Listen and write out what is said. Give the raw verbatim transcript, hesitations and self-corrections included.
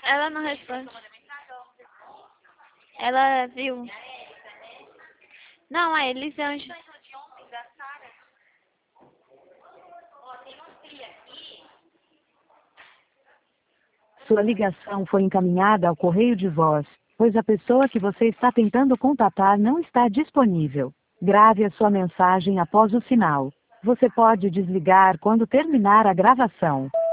Ela não responde. Ela viu. Não, a Elisângela. Sua ligação foi encaminhada ao correio de voz, pois a pessoa que você está tentando contatar não está disponível. Grave a sua mensagem após o sinal. Você pode desligar quando terminar a gravação.